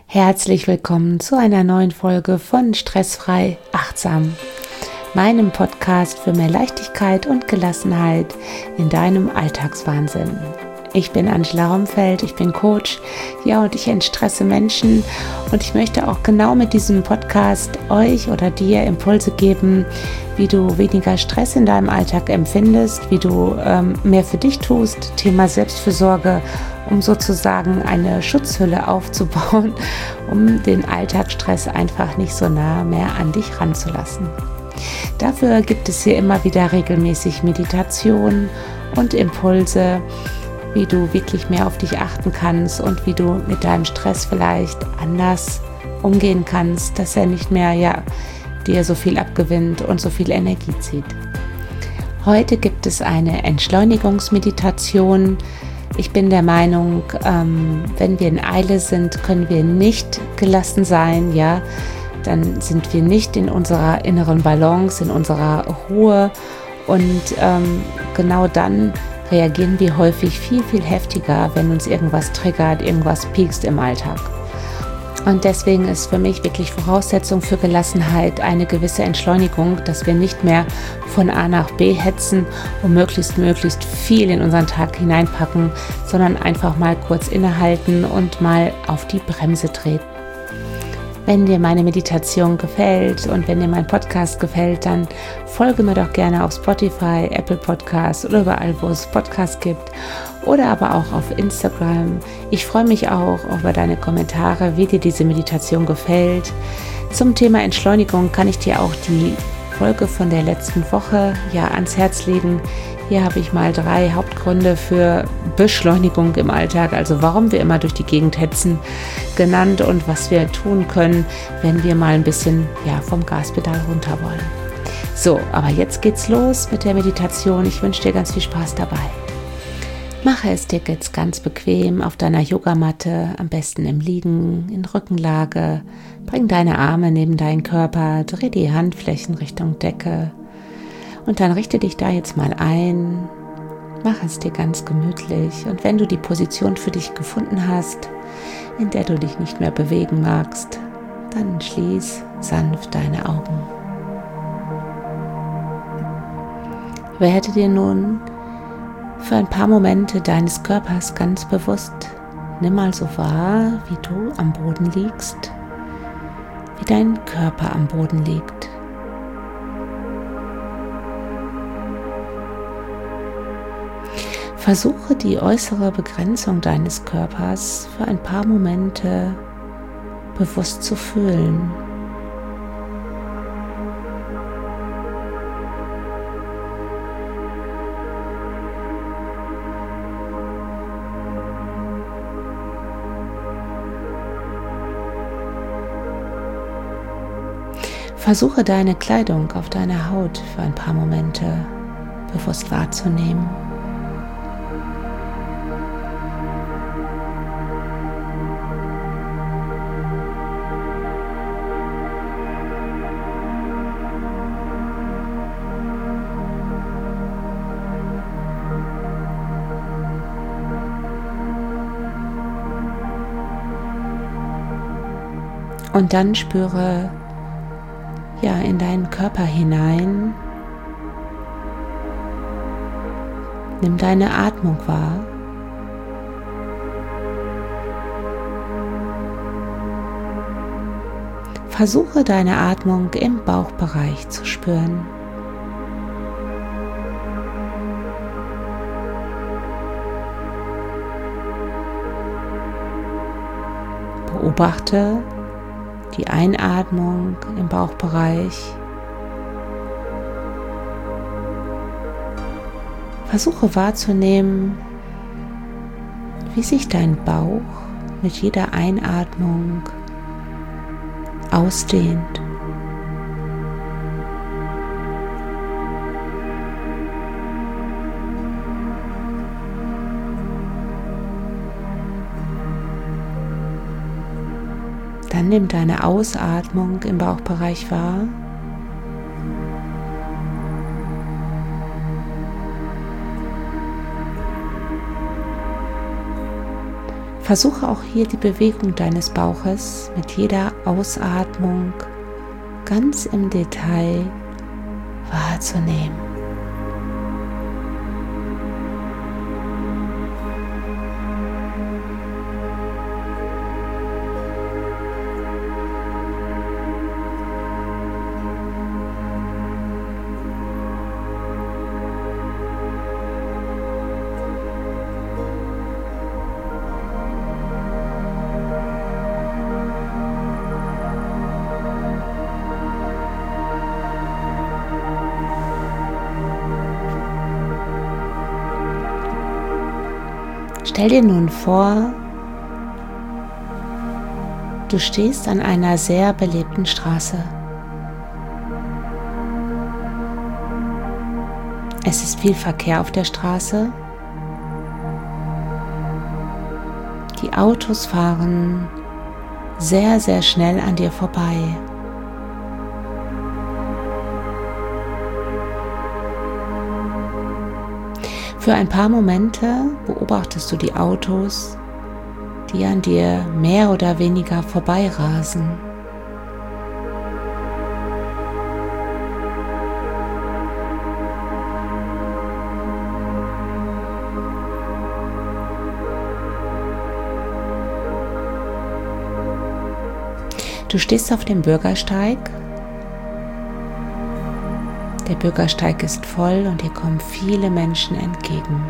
Herzlich willkommen zu einer neuen Folge von Stressfrei Achtsam, meinem Podcast für mehr Leichtigkeit und Gelassenheit in deinem Alltagswahnsinn. Ich bin Angela Romfeld, ich bin Coach, und ich entstresse Menschen und ich möchte auch genau mit diesem Podcast euch oder dir Impulse geben, wie du weniger Stress in deinem Alltag empfindest, wie du mehr für dich tust, Thema Selbstfürsorge, um sozusagen eine Schutzhülle aufzubauen, um den Alltagsstress einfach nicht so nah mehr an dich ranzulassen. Dafür gibt es hier immer wieder regelmäßig Meditation und Impulse, wie du wirklich mehr auf dich achten kannst und wie du mit deinem Stress vielleicht anders umgehen kannst, dass er nicht mehr dir so viel abgewinnt und so viel Energie zieht. Heute gibt es eine Entschleunigungsmeditation. Ich bin der Meinung, wenn wir in Eile sind, können wir nicht gelassen sein, dann sind wir nicht in unserer inneren Balance, in unserer Ruhe und genau dann reagieren wir häufig viel, viel heftiger, wenn uns irgendwas triggert, irgendwas piekst im Alltag. Und deswegen ist für mich wirklich Voraussetzung für Gelassenheit eine gewisse Entschleunigung, dass wir nicht mehr von A nach B hetzen und möglichst viel in unseren Tag hineinpacken, sondern einfach mal kurz innehalten und mal auf die Bremse treten. Wenn dir meine Meditation gefällt und wenn dir mein Podcast gefällt, dann folge mir doch gerne auf Spotify, Apple Podcasts oder überall, wo es Podcasts gibt oder aber auch auf Instagram. Ich freue mich auch über deine Kommentare, wie dir diese Meditation gefällt. Zum Thema Entschleunigung kann ich dir auch die Folge von der letzten Woche ans Herz legen. Hier habe ich mal 3 Hauptgründe für Beschleunigung im Alltag, also warum wir immer durch die Gegend hetzen, genannt und was wir tun können, wenn wir mal ein bisschen vom Gaspedal runter wollen. So, aber jetzt geht's los mit der Meditation. Ich wünsche dir ganz viel Spaß dabei. Mache es dir jetzt ganz bequem auf deiner Yogamatte, am besten im Liegen, in Rückenlage. Bring deine Arme neben deinen Körper, dreh die Handflächen Richtung Decke. Und dann richte dich da jetzt mal ein, mach es dir ganz gemütlich und wenn du die Position für dich gefunden hast, in der du dich nicht mehr bewegen magst, dann schließ sanft deine Augen. Werde dir nun für ein paar Momente deines Körpers ganz bewusst, nimm mal so wahr, wie du am Boden liegst, wie dein Körper am Boden liegt. Versuche die äußere Begrenzung deines Körpers für ein paar Momente bewusst zu fühlen. Versuche deine Kleidung auf deiner Haut für ein paar Momente bewusst wahrzunehmen. Und dann spüre in deinen Körper hinein. Nimm deine Atmung wahr. Versuche deine Atmung im Bauchbereich zu spüren. Beobachte die Einatmung im Bauchbereich. Versuche wahrzunehmen, wie sich dein Bauch mit jeder Einatmung ausdehnt. Dann nimm deine Ausatmung im Bauchbereich wahr. Versuche auch hier die Bewegung deines Bauches mit jeder Ausatmung ganz im Detail wahrzunehmen. Stell dir nun vor, du stehst an einer sehr belebten Straße. Es ist viel Verkehr auf der Straße. Die Autos fahren sehr, sehr schnell an dir vorbei. Für ein paar Momente beobachtest du die Autos, die an dir mehr oder weniger vorbeirasen. Du stehst auf dem Bürgersteig. Der Bürgersteig ist voll und hier kommen viele Menschen entgegen.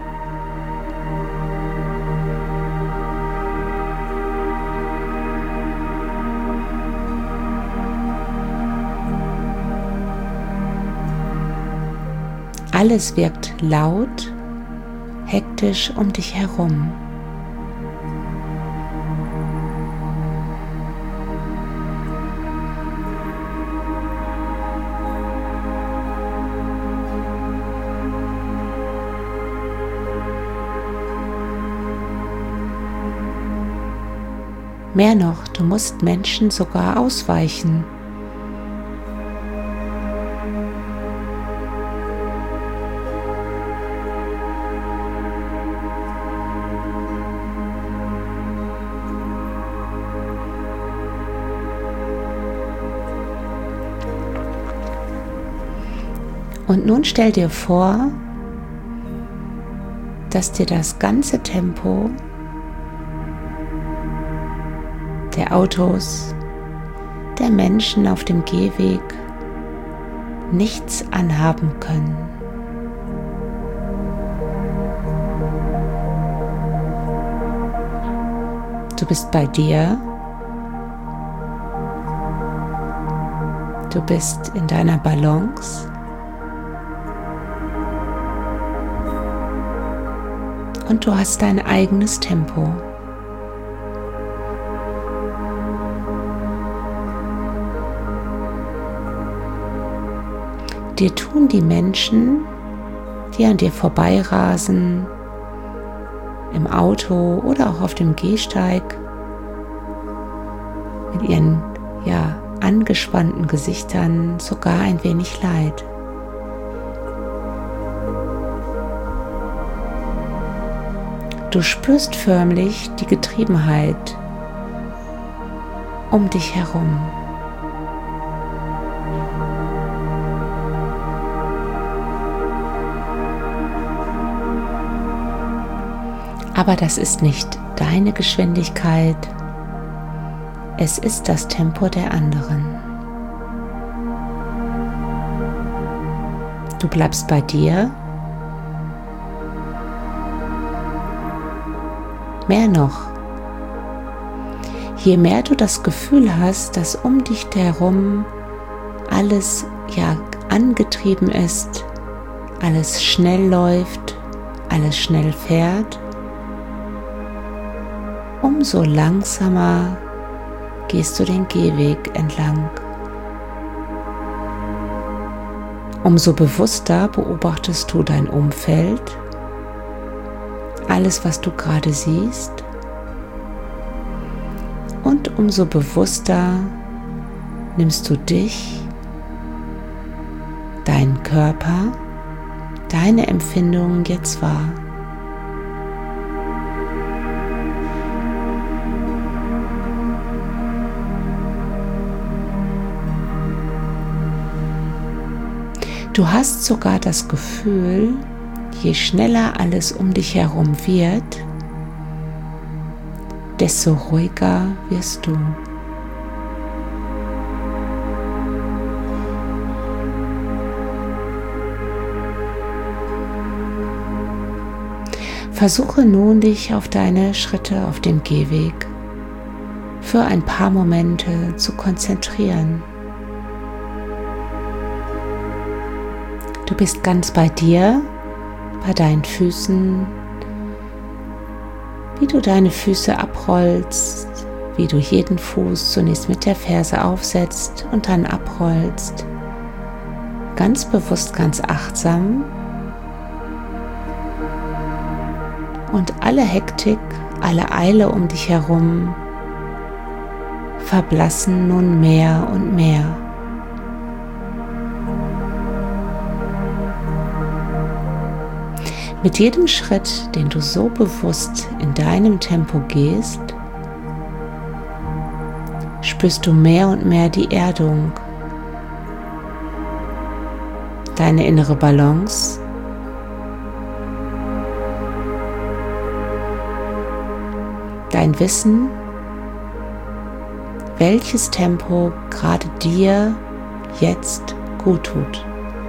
Alles wirkt laut, hektisch um dich herum. Mehr noch, du musst Menschen sogar ausweichen. Und nun stell dir vor, dass dir das ganze Tempo der Autos, der Menschen auf dem Gehweg nichts anhaben können. Du bist bei dir, du bist in deiner Balance und du hast dein eigenes Tempo. Dir tun die Menschen, die an dir vorbeirasen, im Auto oder auch auf dem Gehsteig, mit ihren angespannten Gesichtern sogar ein wenig leid. Du spürst förmlich die Getriebenheit um dich herum. Aber das ist nicht deine Geschwindigkeit, es ist das Tempo der anderen. Du bleibst bei dir. Mehr noch, je mehr du das Gefühl hast, dass um dich herum alles angetrieben ist, alles schnell läuft, alles schnell fährt, umso langsamer gehst du den Gehweg entlang. Umso bewusster beobachtest du dein Umfeld, alles, was du gerade siehst, und umso bewusster nimmst du dich, deinen Körper, deine Empfindungen jetzt wahr. Du hast sogar das Gefühl, je schneller alles um dich herum wird, desto ruhiger wirst du. Versuche nun, dich auf deine Schritte auf dem Gehweg für ein paar Momente zu konzentrieren. Du bist ganz bei dir, bei deinen Füßen, wie du deine Füße abrollst, wie du jeden Fuß zunächst mit der Ferse aufsetzt und dann abrollst. Ganz bewusst, ganz achtsam. Und alle Hektik, alle Eile um dich herum verblassen nun mehr und mehr. Mit jedem Schritt, den du so bewusst in deinem Tempo gehst, spürst du mehr und mehr die Erdung, deine innere Balance, dein Wissen, welches Tempo gerade dir jetzt gut tut.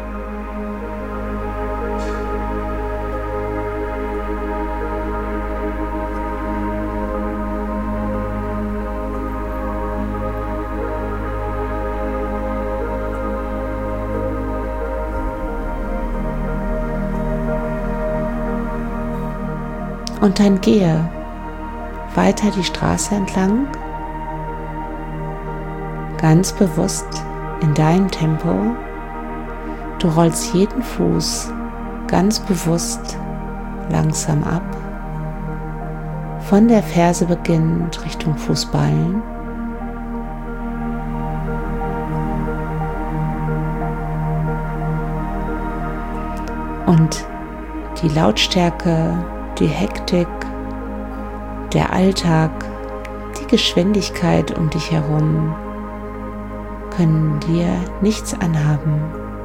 Und dann gehe weiter die Straße entlang, ganz bewusst in deinem Tempo. Du rollst jeden Fuß ganz bewusst langsam ab, von der Ferse beginnend Richtung Fußballen. Und die Lautstärke, die Hektik, der Alltag, die Geschwindigkeit um dich herum können dir nichts anhaben.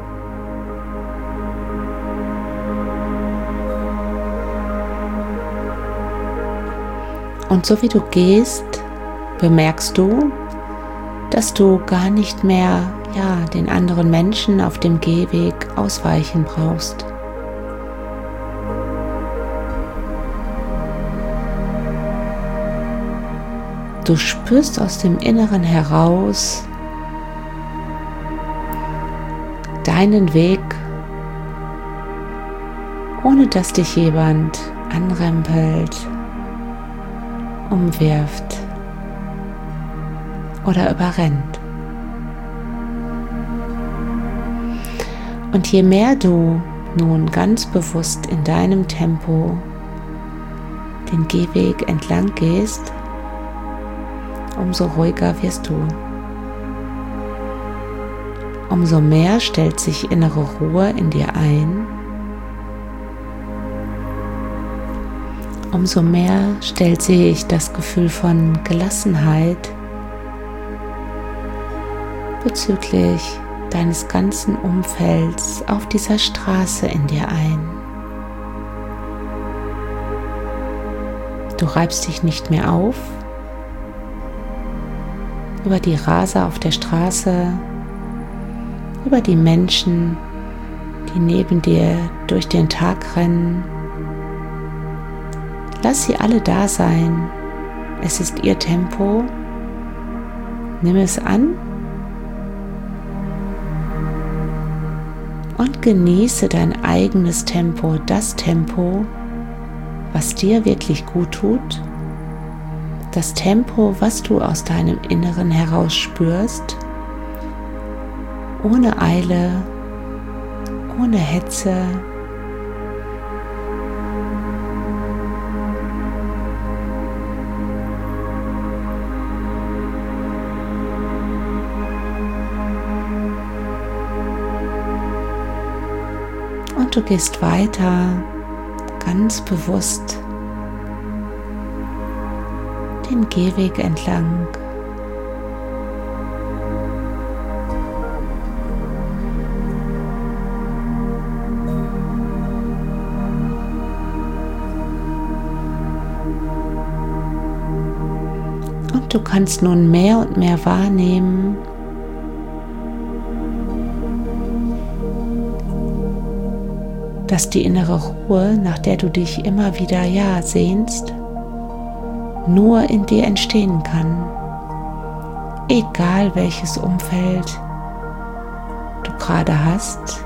Und so wie du gehst, bemerkst du, dass du gar nicht mehr den anderen Menschen auf dem Gehweg ausweichen brauchst. Du spürst aus dem Inneren heraus deinen Weg, ohne dass dich jemand anrempelt, umwirft oder überrennt. Und je mehr du nun ganz bewusst in deinem Tempo den Gehweg entlang gehst, umso ruhiger wirst du. Umso mehr stellt sich innere Ruhe in dir ein. Umso mehr stellt sich das Gefühl von Gelassenheit bezüglich deines ganzen Umfelds auf dieser Straße in dir ein. Du reibst dich nicht mehr auf über die Raser auf der Straße, über die Menschen, die neben dir durch den Tag rennen. Lass sie alle da sein. Es ist ihr Tempo. Nimm es an und genieße dein eigenes Tempo, das Tempo, was dir wirklich gut tut. Das Tempo, was du aus deinem Inneren heraus spürst, ohne Eile, ohne Hetze. Und du gehst weiter, ganz bewusst den Gehweg entlang. Und du kannst nun mehr und mehr wahrnehmen, dass die innere Ruhe, nach der du dich immer wieder sehnst, nur in dir entstehen kann. Egal welches Umfeld du gerade hast.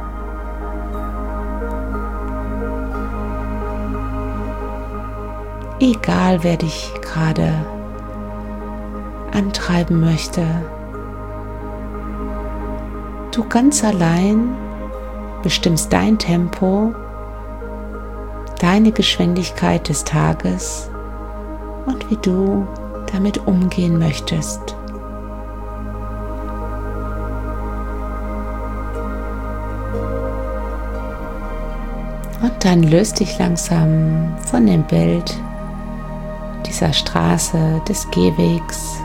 Egal wer dich gerade antreiben möchte. Du ganz allein bestimmst dein Tempo, deine Geschwindigkeit des Tages und wie du damit umgehen möchtest. Und dann löst dich langsam von dem Bild dieser Straße, des Gehwegs.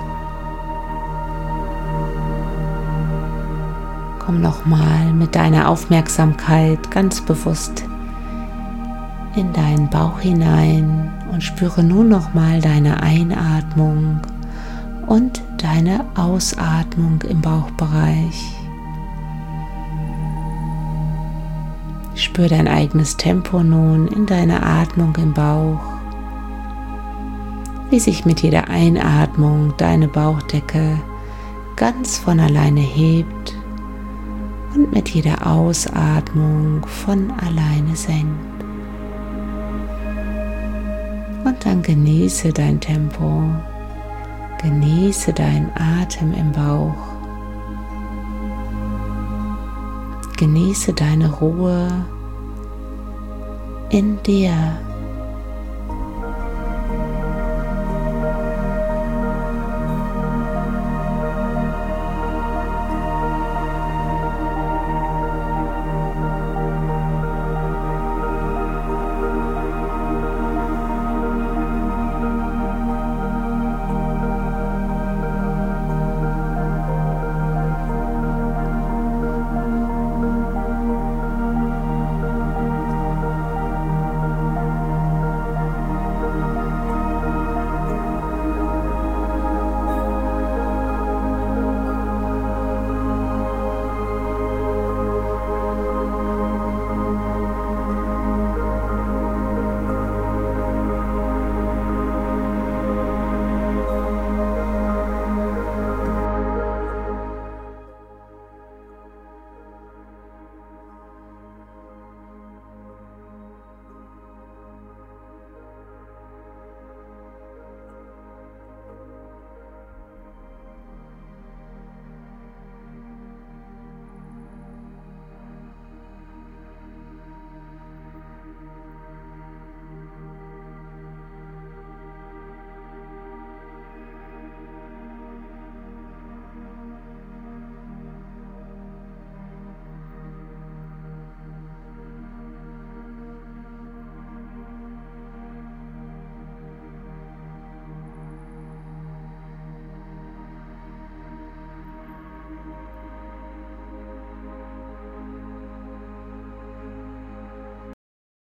Komm nochmal mit deiner Aufmerksamkeit ganz bewusst in deinen Bauch hinein und spüre nun nochmal deine Einatmung und deine Ausatmung im Bauchbereich. Spür dein eigenes Tempo nun in deiner Atmung im Bauch, wie sich mit jeder Einatmung deine Bauchdecke ganz von alleine hebt und mit jeder Ausatmung von alleine senkt. Und dann genieße dein Tempo, genieße deinen Atem im Bauch, genieße deine Ruhe in dir.